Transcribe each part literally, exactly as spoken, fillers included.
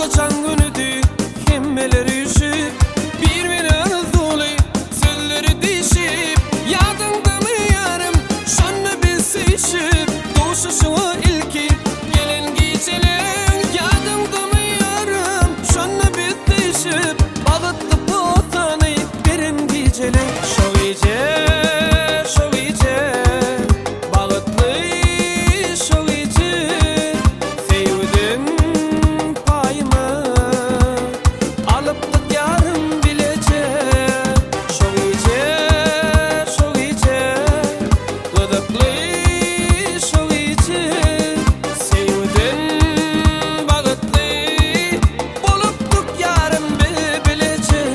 Ağlacan günüdü hemmeleri üşüp birbirine arzuly sözleri değişip yadında mı yarım şanlı bir sevişip doğuşuşu ilki gelen geceler yadında mı yarım şanlı bir değişip bağıttı potanı berin geceler şu gece şu gece bağıtlı şu gece sevdim payımı alıp da yarım bilecek şu gece şu gece gıdıklı şu gece sevdim bağıtlı buluptuk yarım bilecek.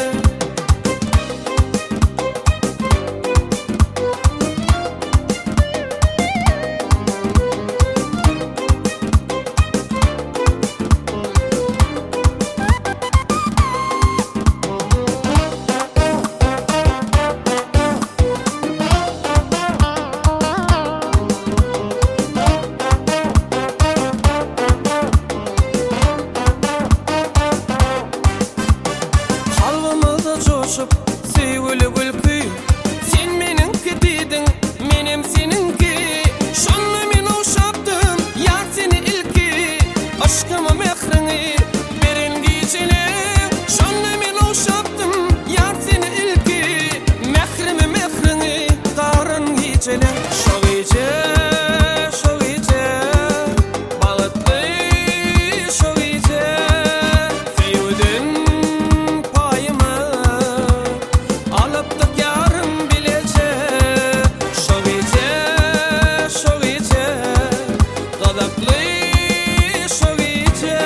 Kalbimizde coşup sevgili gülkü sen meninki dedin menim seninki şonla men uşaptım yar seni ilki aşkıma mehrini berin geceler şonla men uşaptım yar seni ilki mehrimi mehrini tarın geceler şu gece şu gece bağıtlı şu gece sevdim payımı alıp da yarım bilecek şu gece şu gece gıdıklı şu gece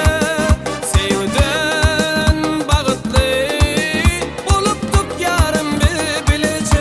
sevdim bağıtlı buluptuk yarım bilecek.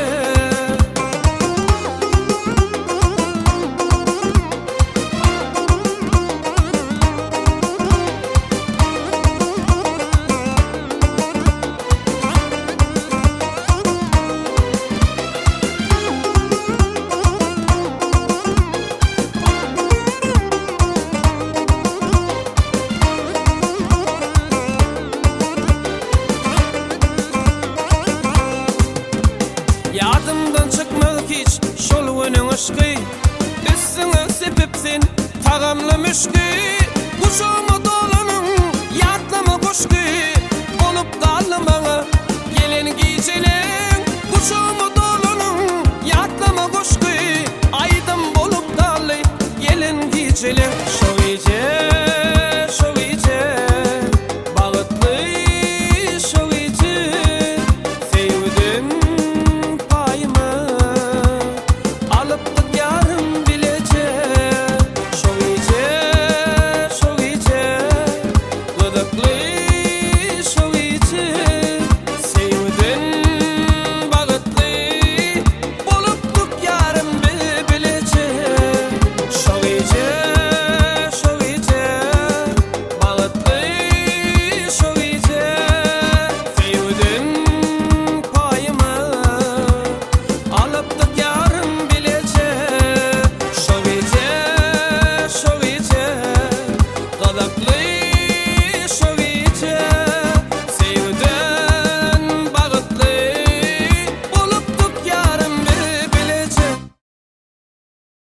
Yadımdan çıkmadı hiç şol günün aşkı üstüne sepipsin tağamlı müşkü kuşum